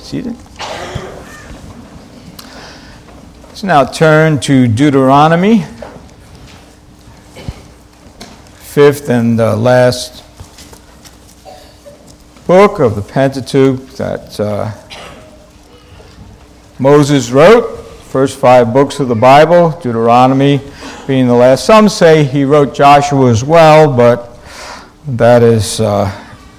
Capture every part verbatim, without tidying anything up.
Seated. Let's now turn to Deuteronomy, fifth and uh, last book of the Pentateuch that uh, Moses wrote. First five books of the Bible, Deuteronomy being the last. Some say he wrote Joshua as well, but that is uh,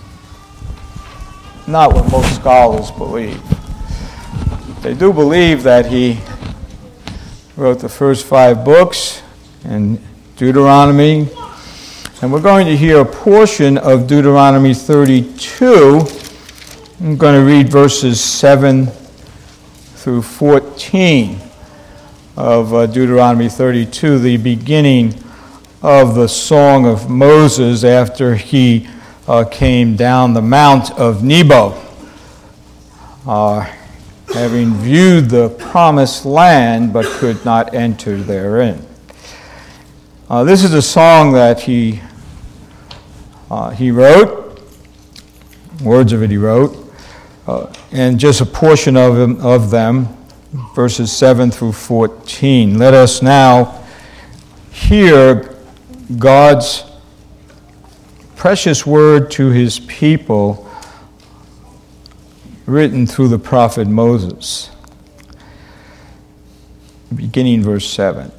not what most scholars believe. They do believe that he wrote the first five books in Deuteronomy, and we're going to hear a portion of Deuteronomy thirty-two. I'm going to read verses seven through fourteen of uh, Deuteronomy thirty-two, the beginning of the Song of Moses after he uh, came down the Mount of Nebo, uh, having viewed the promised land but could not enter therein. Uh, this is a song that he uh, he wrote, words of it he wrote, uh, and just a portion of them, of them, verses seven through fourteen. Let us now hear God's precious word to his people, written through the prophet Moses. Beginning verse seven.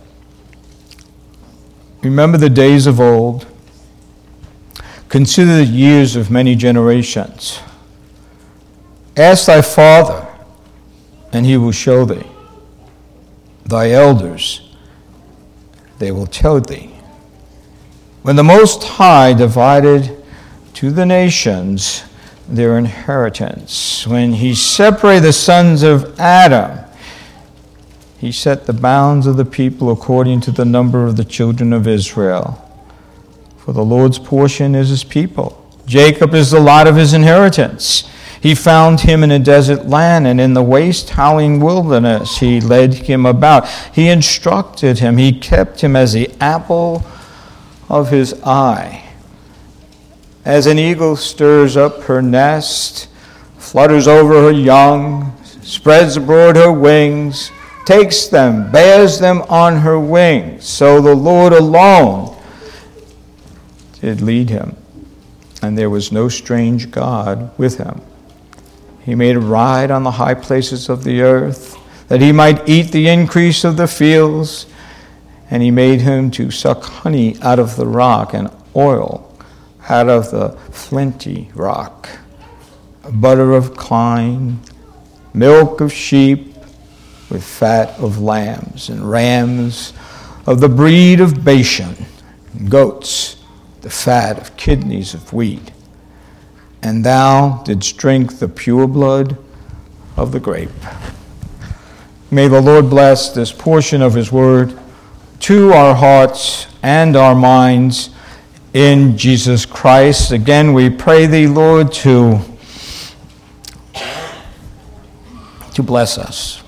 Remember the days of old. Consider the years of many generations. Ask thy father, and he will show thee. Thy elders, they will tell thee. When the Most High divided to the nations their inheritance, when he separated the sons of Adam, he set the bounds of the people according to the number of the children of Israel. For the Lord's portion is his people. Jacob is the lot of his inheritance. He found him in a desert land, and in the waste howling wilderness he led him about. He instructed him. He kept him as the apple of his eye. As an eagle stirs up her nest, flutters over her young, spreads abroad her wings, takes them, bears them on her wings, so the Lord alone did lead him, and there was no strange God with him. He made a ride on the high places of the earth, that he might eat the increase of the fields, and he made him to suck honey out of the rock and oil out of the flinty rock, butter of kine, milk of sheep, with fat of lambs, and rams of the breed of Bashan, and goats, the fat of kidneys of wheat. And thou didst drink the pure blood of the grape. May the Lord bless this portion of his word to our hearts and our minds in Jesus Christ. Again, we pray thee, Lord, to, to bless us.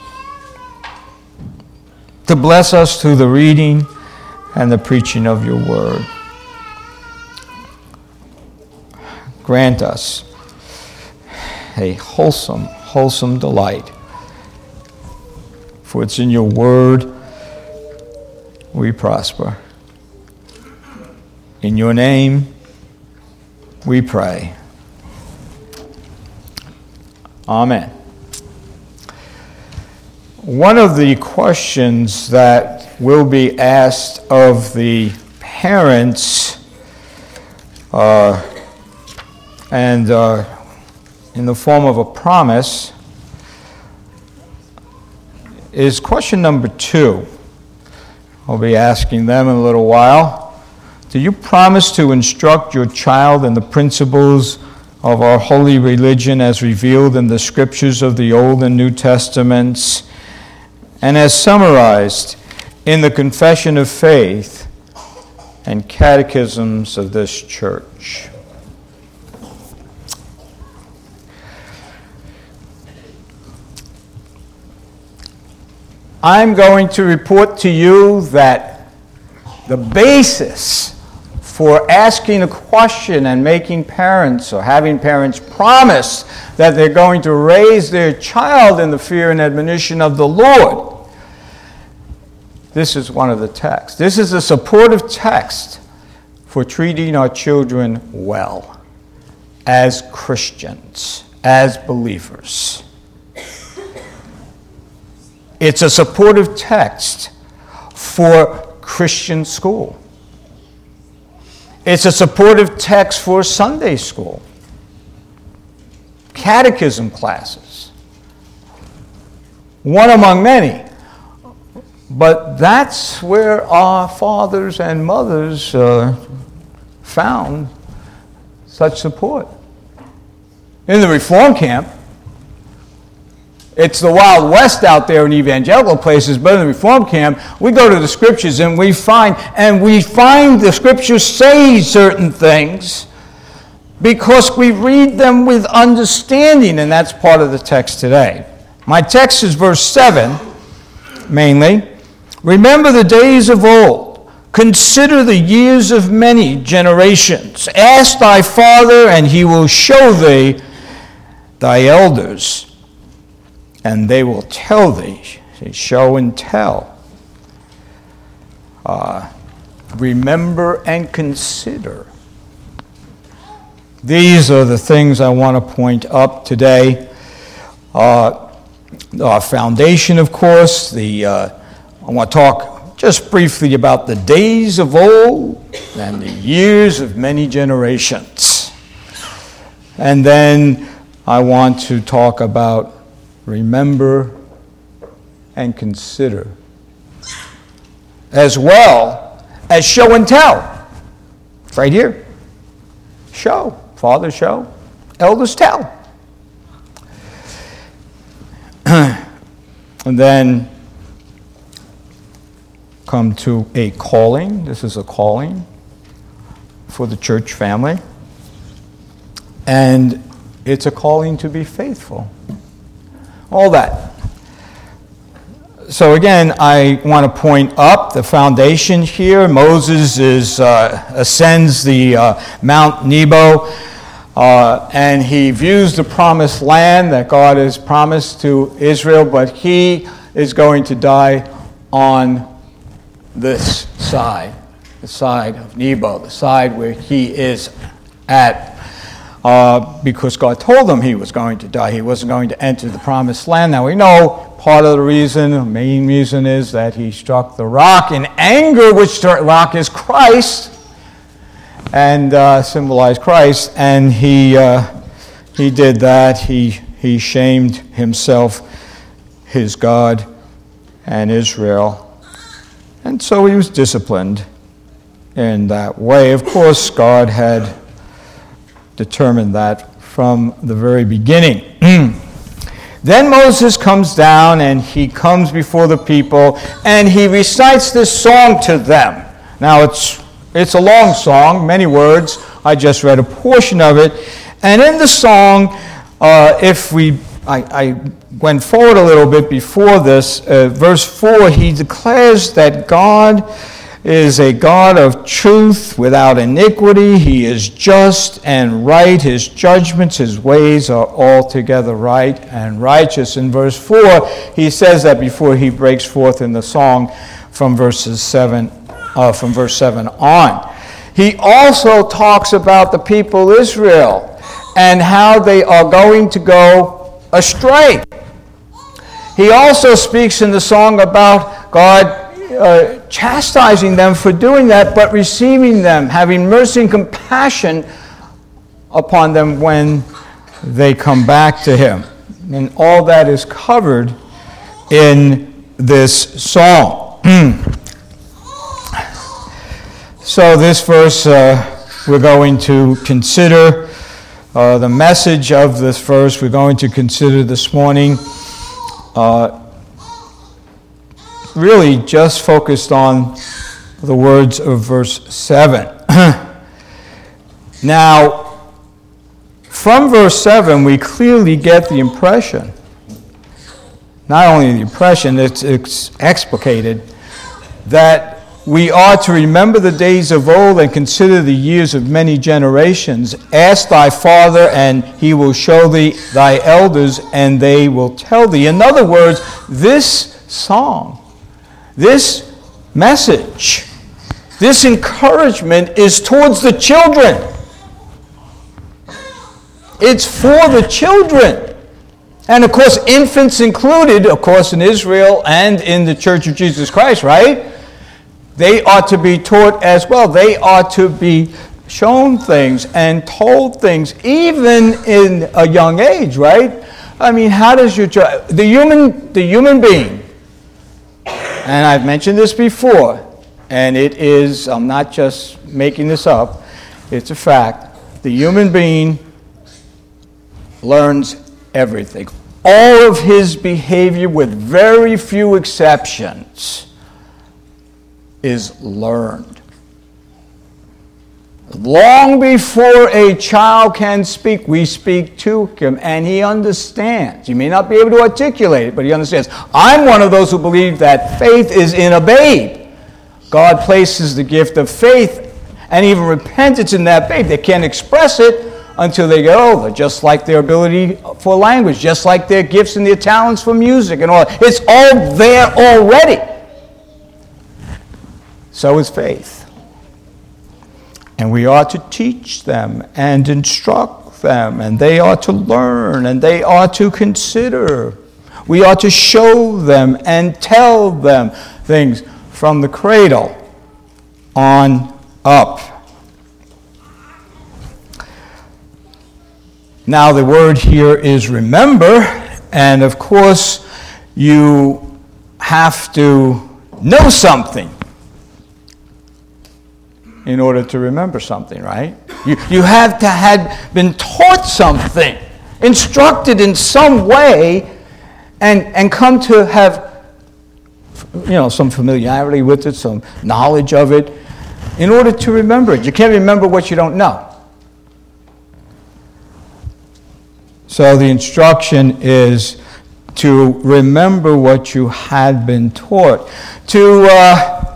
To bless us through the reading and the preaching of your word. Grant us a wholesome, wholesome delight. For it's in your word we prosper. In your name we pray. Amen. One of the questions that will be asked of the parents uh, and uh, in the form of a promise is question number two. I'll be asking them in a little while. Do you promise to instruct your child in the principles of our holy religion as revealed in the scriptures of the Old and New Testaments and as summarized in the Confession of Faith and catechisms of this church? I'm going to report to you that the basis for asking a question and making parents or having parents promise that they're going to raise their child in the fear and admonition of the Lord. This is one of the texts. This is a supportive text for treating our children well as Christians, as believers. It's a supportive text for Christian school. It's a supportive text for Sunday school, catechism classes, one among many. But that's where our fathers and mothers uh, found such support. In the Reform camp, it's the Wild West out there in evangelical places, but in the Reform camp, we go to the Scriptures and we find, and we find the Scriptures say certain things because we read them with understanding, and that's part of the text today. My text is verse seven, mainly. Remember the days of old. Consider the years of many generations. Ask thy father, and he will show thee thy elders, and they will tell thee. Show and tell. Uh, remember and consider. These are the things I want to point up today. Uh, our foundation, of course. The uh, I want to talk just briefly about the days of old and the years of many generations. And then I want to talk about remember and consider, as well as show and tell. It's right here. Show. Father show. Elders tell. And then come to a calling. This is a calling for the church family. And it's a calling to be faithful. All that. So again, I want to point up the foundation here. Moses is uh, ascends the uh, Mount Nebo, uh, and he views the promised land that God has promised to Israel, but he is going to die on this side, the side of Nebo, the side where he is at. Uh, because God told him he was going to die. He wasn't going to enter the promised land. Now we know part of the reason, the main reason is that he struck the rock in anger, which the rock is Christ, and uh, symbolized Christ, and he uh, he did that. He, he shamed himself, his God, and Israel. And so he was disciplined in that way. Of course, God had determined that from the very beginning. Then Moses comes down and he comes before the people and he recites this song to them. Now it's it's a long song, many words. I just read a portion of it. And in the song, uh, if we, I, I went forward a little bit before this, uh, verse four, he declares that God is a God of truth without iniquity. He is just and right. His judgments, his ways are altogether right and righteous. In verse four, he says that before he breaks forth in the song from verses seven, uh, from verse seven on. He also talks about the people Israel and how they are going to go astray. He also speaks in the song about God Uh, chastising them for doing that, but receiving them, having mercy and compassion upon them when they come back to him. And all that is covered in this song. So this verse uh, we're going to consider, uh, the message of this verse we're going to consider this morning, uh, really just focused on the words of verse seven. Now, from verse seven, we clearly get the impression, not only the impression, it's, it's explicated, that we are to remember the days of old and consider the years of many generations. Ask thy father, and he will show thee thy elders, and they will tell thee. In other words, this song, this message, this encouragement is towards the children. It's for the children. And of course, infants included, of course, in Israel and in the Church of Jesus Christ, right? They are to be taught as well. They are to be shown things and told things, even in a young age, right? I mean, how does your child, the human, the human being, and I've mentioned this before, and it is, I'm not just making this up, it's a fact, the human being learns everything. All of his behavior, with very few exceptions, is learned. Long before a child can speak, we speak to him, and he understands. He may not be able to articulate it, but he understands. I'm one of those who believe that faith is in a babe. God places the gift of faith and even repentance in that babe. They can't express it until they get older, just like their ability for language, just like their gifts and their talents for music and all. It's all there already. So is faith. And we are to teach them and instruct them, and they are to learn, and they are to consider. We are to show them and tell them things from the cradle on up. Now, the word here is remember, and of course, you have to know something in order to remember something, right? You, you have to have been taught something, instructed in some way, and, and come to have, you know, some familiarity with it, some knowledge of it, in order to remember it. You can't remember what you don't know. So the instruction is to remember what you had been taught, to uh,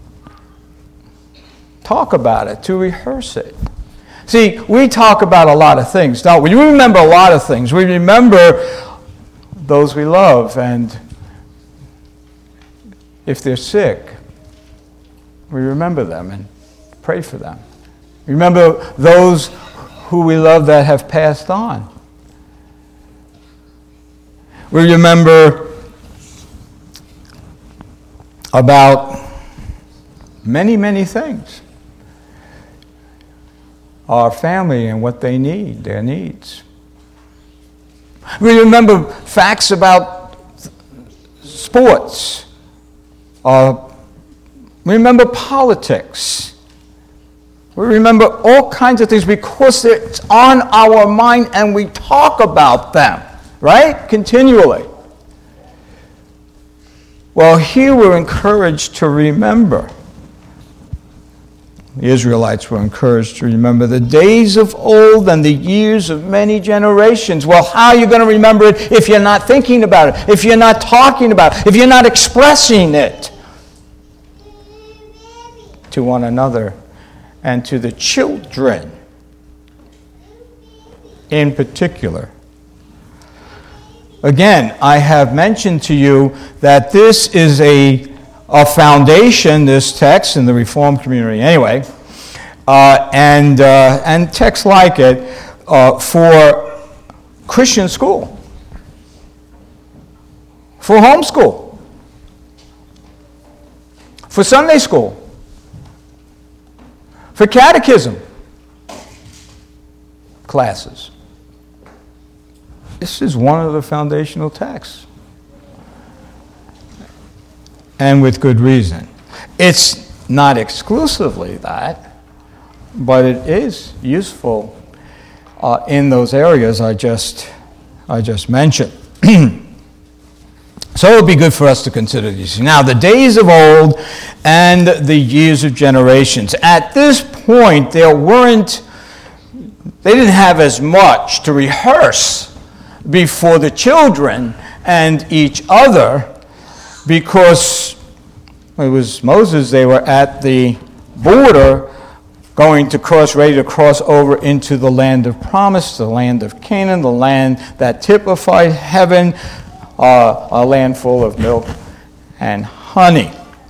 talk about it, to rehearse it. See, we talk about a lot of things, don't we? We remember a lot of things. We remember those we love, and if they're sick, we remember them and pray for them. Remember those who we love that have passed on. We remember about many, many things. Our family and what they need, their needs. We remember facts about sports. Uh, we remember politics. We remember all kinds of things because it's on our mind and we talk about them. Right? Continually. Well, here we're encouraged to remember. The Israelites were encouraged to remember the days of old and the years of many generations. Well, how are you going to remember it if you're not thinking about it, if you're not talking about it, if you're not expressing it to one another and to the children in particular? Again, I have mentioned to you that this is a, a foundation, this text, in the Reformed community anyway, uh, and, uh, and texts like it uh, for Christian school, for homeschool, for Sunday school, for catechism classes. This is one of the foundational texts. And with good reason. It's not exclusively that, but it is useful uh, in those areas I just, I just mentioned. So it would be good for us to consider these. Now, the days of old and the years of generations. At this point, there weren't, they didn't have as much to rehearse before the children and each other, because it was Moses, they were at the border going to cross, ready to cross over into the land of promise, the land of Canaan, the land that typified heaven, uh, a land full of milk and honey.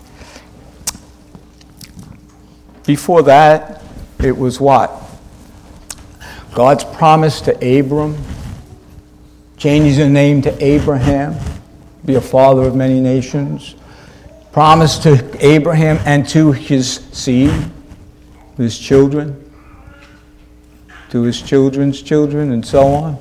Before that, it was what? God's promise to Abram, changing his name to Abraham, be a father of many nations. Promise to Abraham and to his seed, his children, to his children's children, and so on.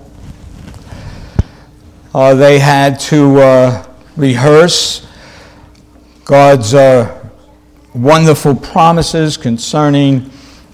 Uh, they had to uh, rehearse God's uh, wonderful promises concerning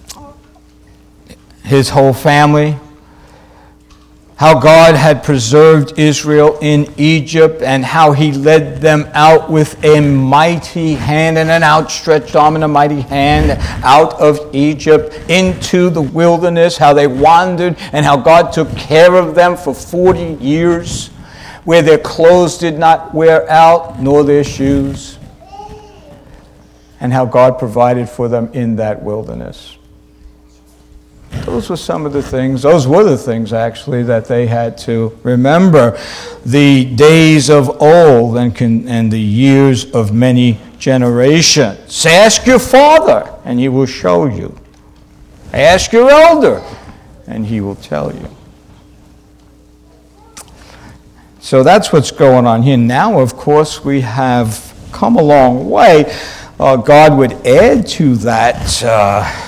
his whole family, how God had preserved Israel in Egypt and how he led them out with a mighty hand and an outstretched arm and a mighty hand out of Egypt into the wilderness, how they wandered and how God took care of them for forty years, where their clothes did not wear out nor their shoes, and how God provided for them in that wilderness. Those were some of the things, those were the things actually that they had to remember. The days of old and, can, and the years of many generations. Ask your father and he will show you. Ask your elder and he will tell you. So that's what's going on here. Now, of course, we have come a long way. Uh, God would add to that uh,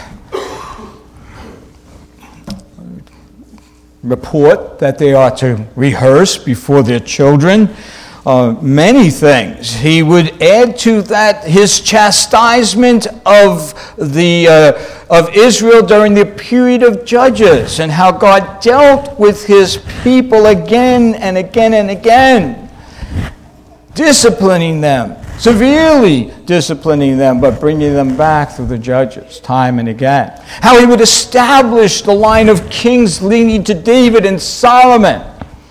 report that they are to rehearse before their children. Uh, many things. He would add to that his chastisement of the uh, of Israel during the period of Judges, and how God dealt with his people again and again and again, disciplining them, severely disciplining them, but bringing them back through the Judges time and again. How he would establish the line of kings leading to David and Solomon.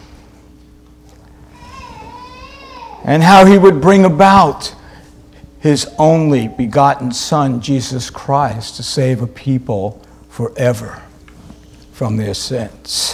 And how he would bring about his only begotten Son, Jesus Christ, to save a people forever from their sins.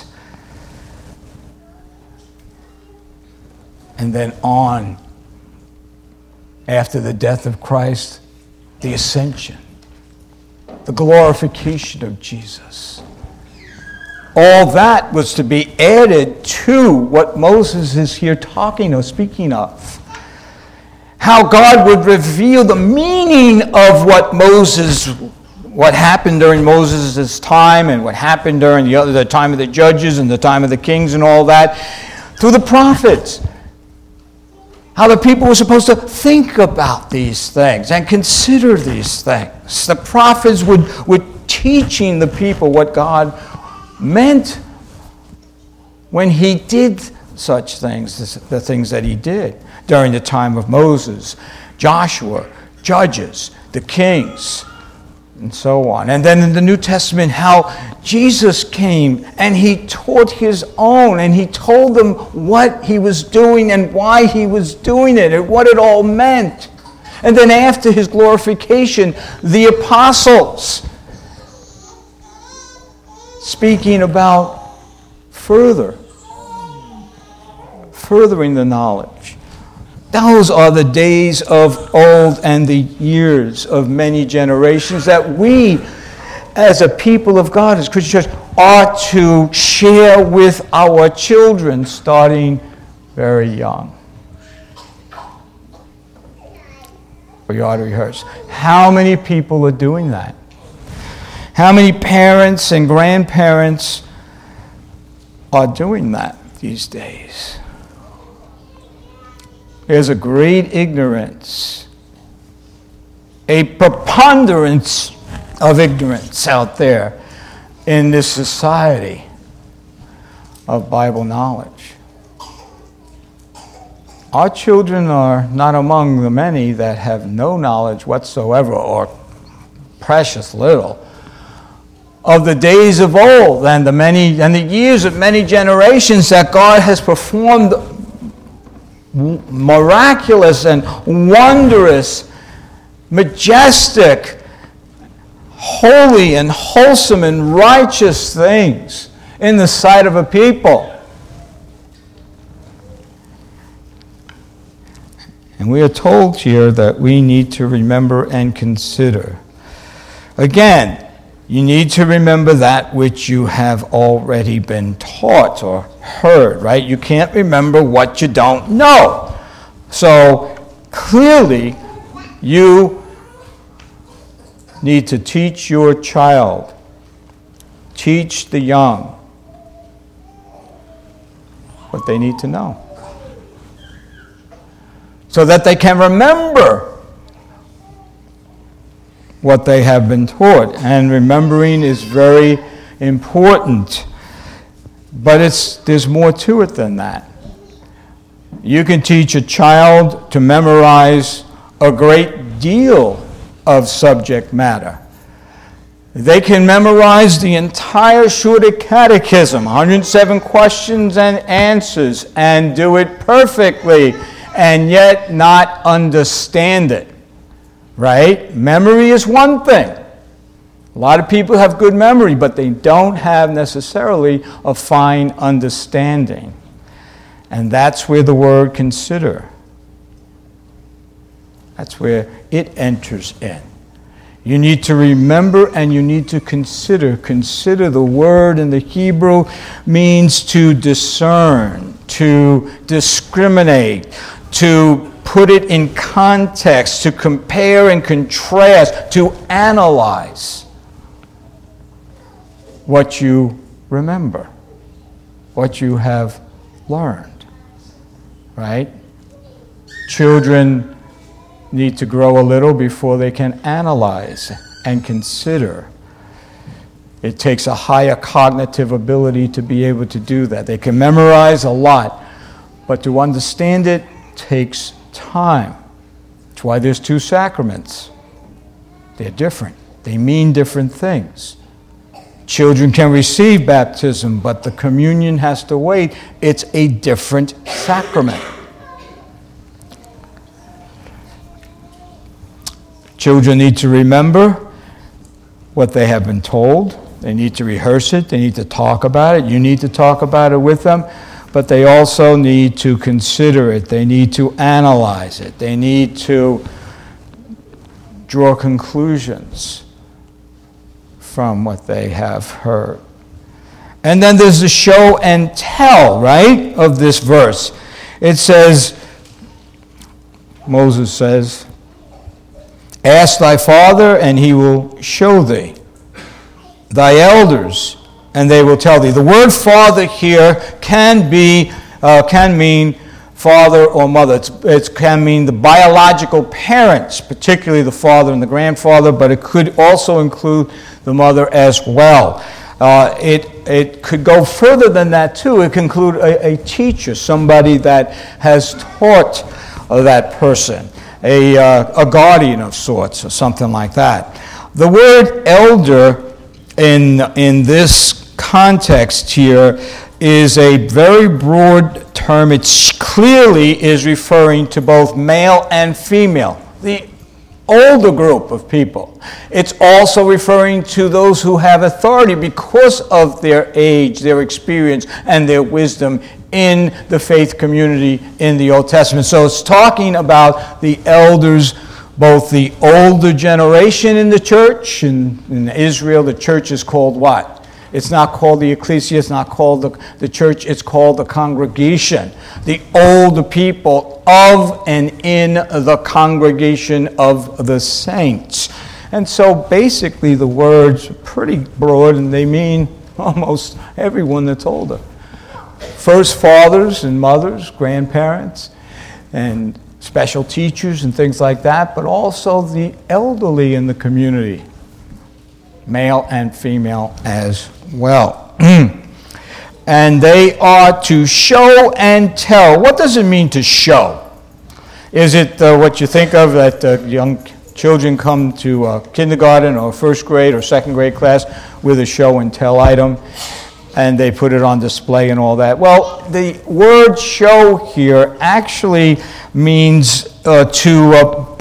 And then on, after the death of Christ, the ascension, the glorification of Jesus. All that was to be added to what Moses is here talking or speaking of. How God would reveal the meaning of what Moses, what happened during Moses' time and what happened during the, other, the time of the judges and the time of the kings and all that, through the prophets. How the people were supposed to think about these things and consider these things. The prophets would, would teaching the people what God meant when he did such things, the things that he did during the time of Moses, Joshua, Judges, the kings, and so on. And then in the New Testament, how Jesus came and he taught his own, and he told them what he was doing and why he was doing it and what it all meant. And then after his glorification, the apostles, speaking about further, furthering the knowledge. Those are the days of old and the years of many generations that we, as a people of God, as Christian Church, are to share with our children starting very young. We ought to rehearse. How many people are doing that? How many parents and grandparents are doing that these days? There's a great ignorance, a preponderance of ignorance out there in this society of Bible knowledge. Our children are not among the many that have no knowledge whatsoever, or precious little, of the days of old and the many and the years of many generations that God has performed miraculous and wondrous majestic, holy and wholesome and righteous things in the sight of a people. And we are told here that we need to remember and consider. Again, you need to remember that which you have already been taught or heard, right? You can't remember what you don't know. So clearly, you need to teach your child, teach the young what they need to know, so that they can remember what they have been taught. And remembering is very important. But it's there's more to it than that. You can teach a child to memorize a great deal of subject matter. They can memorize the entire Shorter Catechism, one hundred seven questions and answers, and do it perfectly, and yet not understand it. Right? Memory is one thing. A lot of people have good memory, but they don't have necessarily a fine understanding. And that's where the word consider, that's where it enters in. You need to remember and you need to consider. Consider, the word in the Hebrew means to discern, to discriminate, to put it in context, to compare and contrast, to analyze what you remember, what you have learned, right? Children need to grow a little before they can analyze and consider. It takes a higher cognitive ability to be able to do that. They can memorize a lot, but to understand it takes time. That's why there's two sacraments. They're different. They mean different things. Children can receive baptism, but the communion has to wait. It's a different sacrament. Children need to remember what they have been told. They need to rehearse it. They need to talk about it. You need to talk about it with them. But they also need to consider it. They need to analyze it. They need to draw conclusions from what they have heard. And then there's the show and tell, right, of this verse. It says, Moses says, ask thy father, and he will show thee. Thy elders, and they will tell thee. The word father here can be, uh, can mean father or mother. It's, it can mean the biological parents, particularly the father and the grandfather, but it could also include the mother as well. Uh, it it could go further than that too. It can include a, a teacher, somebody that has taught uh, that person, a uh, a guardian of sorts, or something like that. The word elder in in this context here is a very broad term. It clearly is referring to both male and female, the older group of people. It's also referring to those who have authority because of their age, their experience, and their wisdom in the faith community in the Old Testament. So it's talking about the elders, both the older generation in the church. In, in Israel, the church is called what? It's not called the ecclesia, it's not called the, the church, it's called the congregation. The older people of and in the congregation of the saints. And so basically the words are pretty broad and they mean almost everyone that's older. First, fathers and mothers, grandparents, and special teachers and things like that, but also the elderly in the community, male and female as well. And they are to show and tell. What does it mean to show? Is it uh, what you think of that uh, young children come to uh, kindergarten or first grade or second grade class with a show and tell item, and they put it on display and all that? Well, the word show here actually means uh, to uh,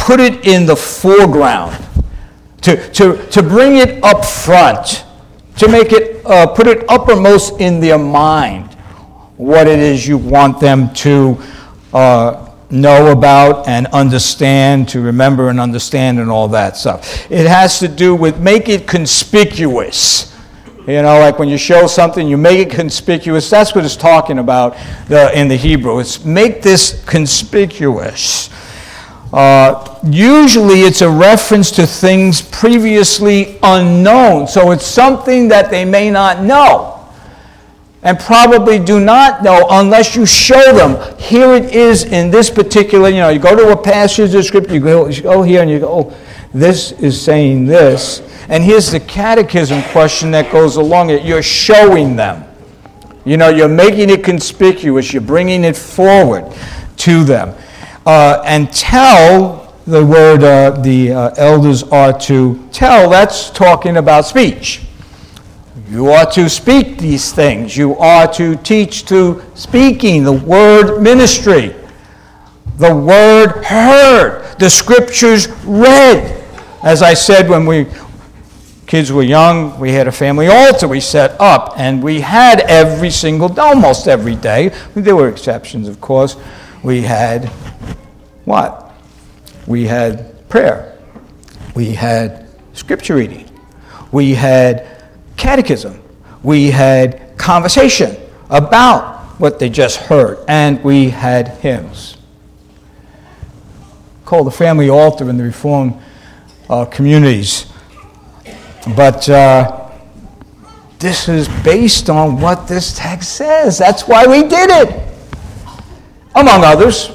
put it in the foreground, to, to, to bring it up front, to make it, uh, put it uppermost in their mind, what it is you want them to uh, know about and understand, to remember and understand and all that stuff. It has to do with make it conspicuous. You know, like when you show something, you make it conspicuous. That's what it's talking about the, in the Hebrew. It's make this conspicuous. Uh, usually it's a reference to things previously unknown. So it's something that they may not know and probably do not know unless you show them. Here it is in this particular, you know, you go to a passage of Scripture, you go, you go here and you go, oh, this is saying this. And here's the catechism question that goes along it. You're showing them. You know, you're making it conspicuous. You're bringing it forward to them. Uh, and tell, the word uh, the uh, elders are to tell, that's talking about speech. You are to speak these things. You are to teach to speaking, the word ministry, the word heard, the scriptures read. As I said, when we kids were young, we had a family altar we set up, and we had every single, almost every day, there were exceptions, of course, we had what? We had prayer. We had scripture reading. We had catechism. We had conversation about what they just heard, and we had hymns. Called the family altar in the Reformed uh, communities. But uh, this is based on what this text says. That's why we did it, among others.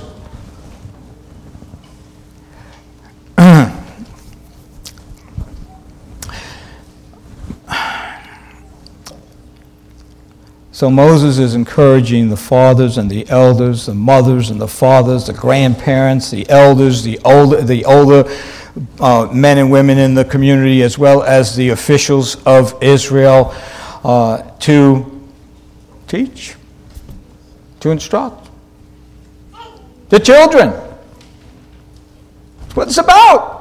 So Moses is encouraging the fathers and the elders, the mothers and the fathers, the grandparents, the elders, the older, the older uh, men and women in the community, as well as the officials of Israel, uh, to teach, to instruct the children. That's what it's about.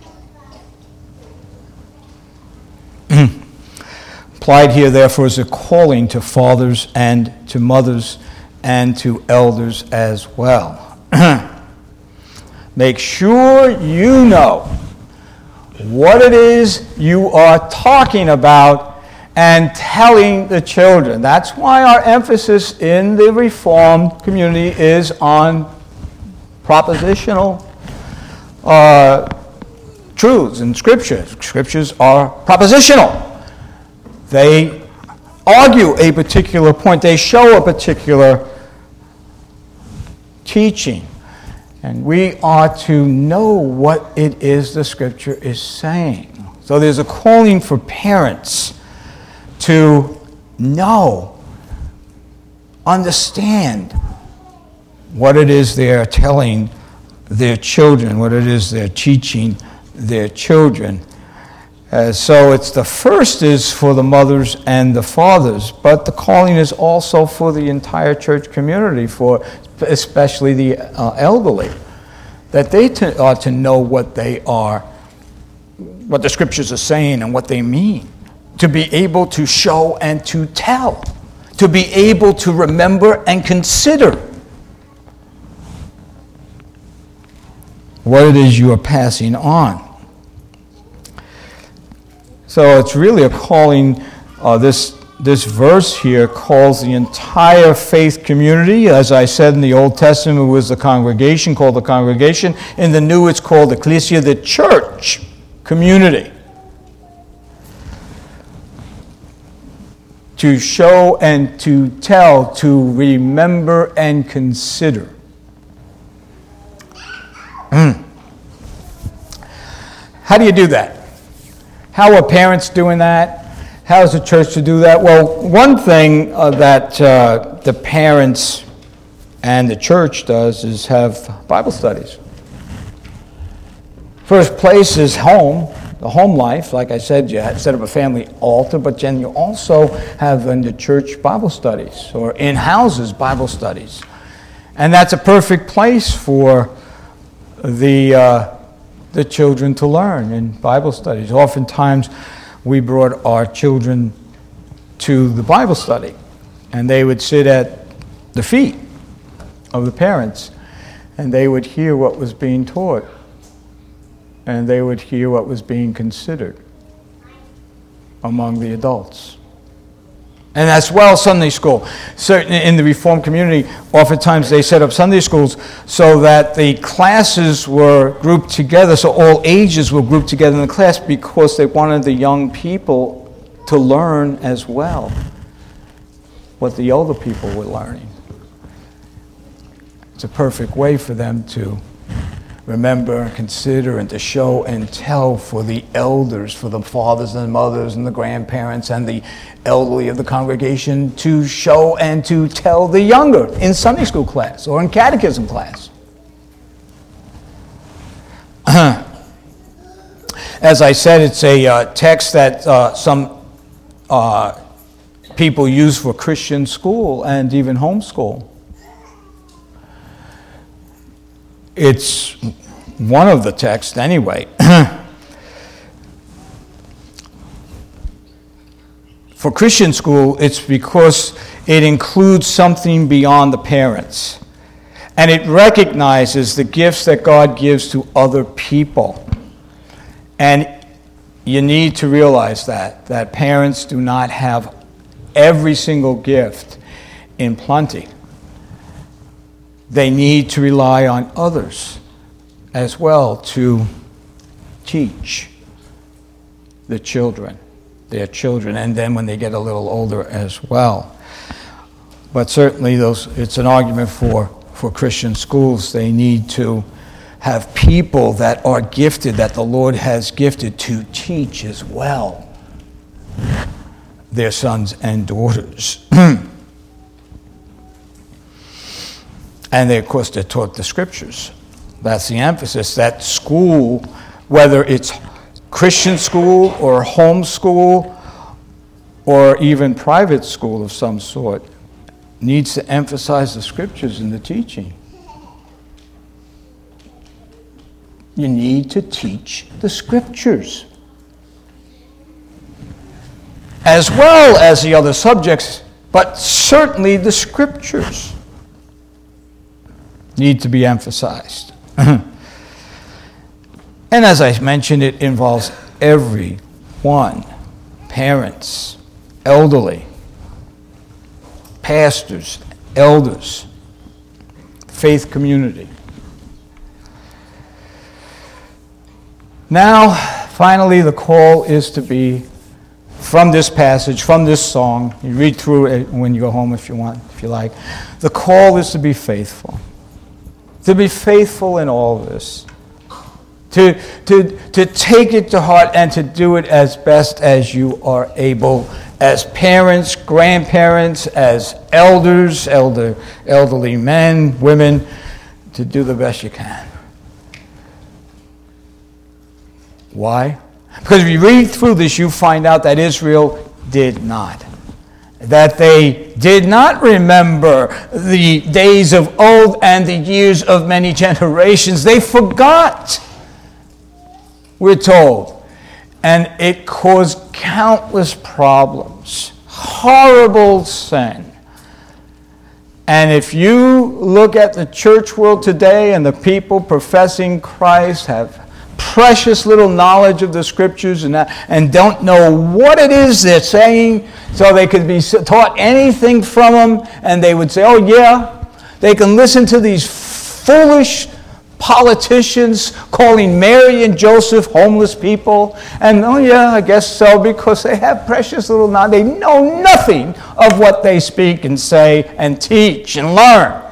Applied here, therefore, is a calling to fathers and to mothers and to elders as well. Make sure you know what it is you are talking about and telling the children. That's why our emphasis in the Reformed community is on propositional uh, truths in Scripture. Scriptures are propositional. They argue a particular point. They show a particular teaching. And we are to know what it is the Scripture is saying. So there's a calling for parents to know, understand what it is they're telling their children, what it is they're teaching their children. Uh, so it's the first is for the mothers and the fathers, but the calling is also for the entire church community, for especially the uh, elderly, that they t- are to know what they are, what the Scriptures are saying and what they mean, to be able to show and to tell, to be able to remember and consider what it is you are passing on. So it's really a calling, uh, this, this verse here calls the entire faith community. As I said, in the Old Testament, it was the congregation, called the congregation. In the New, it's called ecclesia, the church community. To show and to tell, to remember and consider. Mm. How do you do that? How are parents doing that? How is the church to do that? Well, one thing uh, that uh, the parents and the church does is have Bible studies. First place is home, the home life. Like I said, you set up a family altar, but then you also have in the church Bible studies, or in houses Bible studies. And that's a perfect place for the uh, the children to learn in Bible studies. Oftentimes, we brought our children to the Bible study, and they would sit at the feet of the parents, and they would hear what was being taught, and they would hear what was being considered among the adults. And as well, Sunday school. Certainly in the Reformed community, oftentimes they set up Sunday schools so that the classes were grouped together, so all ages were grouped together in the class because they wanted the young people to learn as well what the older people were learning. It's a perfect way for them to remember and consider and to show and tell for the elders, for the fathers and mothers and the grandparents and the elderly of the congregation to show and to tell the younger in Sunday school class or in catechism class. As I said, it's a uh, text that uh, some uh, people use for Christian school and even homeschool. It's one of the texts anyway. For Christian school, it's because it includes something beyond the parents. And it recognizes the gifts that God gives to other people. And you need to realize that, that parents do not have every single gift in plenty. They need to rely on others as well to teach the children, their children, and then when they get a little older as well. But certainly those, it's an argument for, for Christian schools. They need to have people that are gifted, that the Lord has gifted to teach as well their sons and daughters. And they, of course, they're taught the scriptures. That's the emphasis. That school, whether it's Christian school or home school or even private school of some sort, needs to emphasize the scriptures in the teaching. You need to teach the scriptures, as well as the other subjects, but certainly the scriptures need to be emphasized. And as I mentioned, it involves everyone: parents, elderly, pastors, elders, faith community. Now, finally, the call is to be from this passage, from this song. You read through it when you go home if you want, if you like. The call is to be faithful. To be faithful in all this. To, to, to take it to heart and to do it as best as you are able, as parents, grandparents, as elders, elder, elderly men, women, to do the best you can. Why? Because if you read through this, you find out that Israel did not. That they did not remember the days of old and the years of many generations. They forgot, we're told. And it caused countless problems. Horrible sin. And if you look at the church world today and the people professing Christ have precious little knowledge of the scriptures and, that, and don't know what it is they're saying, so they could be taught anything from them, and they would say, oh yeah, they can listen to these foolish politicians calling Mary and Joseph homeless people, and oh yeah, I guess so, because they have precious little knowledge. They know nothing of what they speak and say and teach and learn.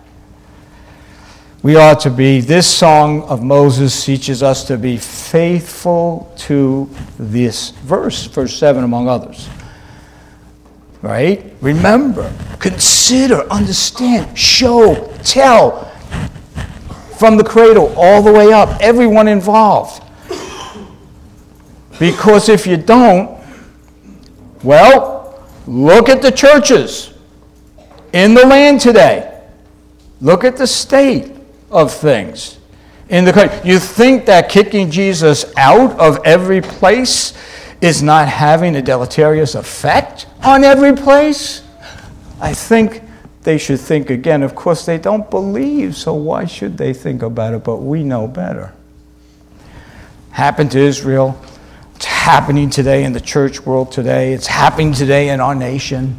We ought to be, this song of Moses teaches us to be faithful to this verse, verse seven among others. Right? Remember, consider, understand, show, tell, from the cradle all the way up, everyone involved. Because if you don't, well, look at the churches in the land today. Look at the state of things. in the country. You think that kicking Jesus out of every place is not having a deleterious effect on every place? I think they should think again. Of course, they don't believe, so why should they think about it? But we know better. Happened to Israel. It's happening today in the church world today. It's happening today in our nation.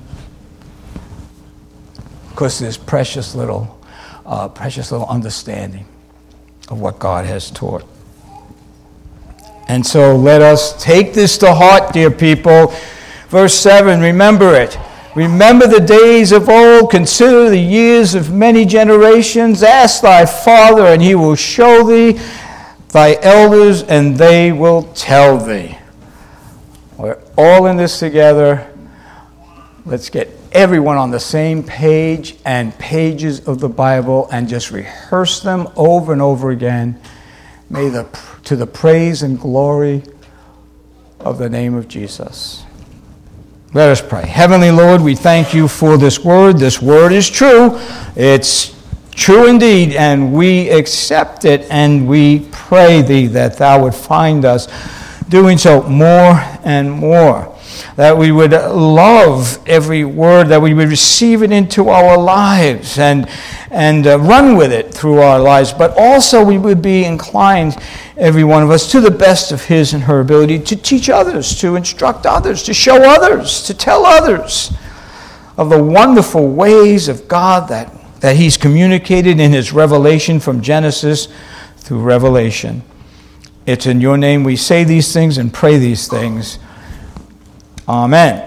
Because there's precious little, uh, precious little understanding of what God has taught. And so let us take this to heart, dear people. Verse seven, remember it. Remember the days of old. Consider the years of many generations. Ask thy father, and he will show thee, thy elders, and they will tell thee. We're all in this together. Let's get everyone on the same page and pages of the Bible and just rehearse them over and over again. May the to the praise and glory of the name of Jesus. Let us pray. Heavenly Lord, we thank you for this word. This word is true. It's true indeed, and we accept it, and we pray thee that thou would find us doing so more and more. That we would love every word, that we would receive it into our lives and and uh, run with it through our lives. But also we would be inclined, every one of us, to the best of his and her ability, to teach others, to instruct others, to show others, to tell others of the wonderful ways of God that, that he's communicated in his revelation from Genesis through Revelation. It's in your name we say these things and pray these things. Amen.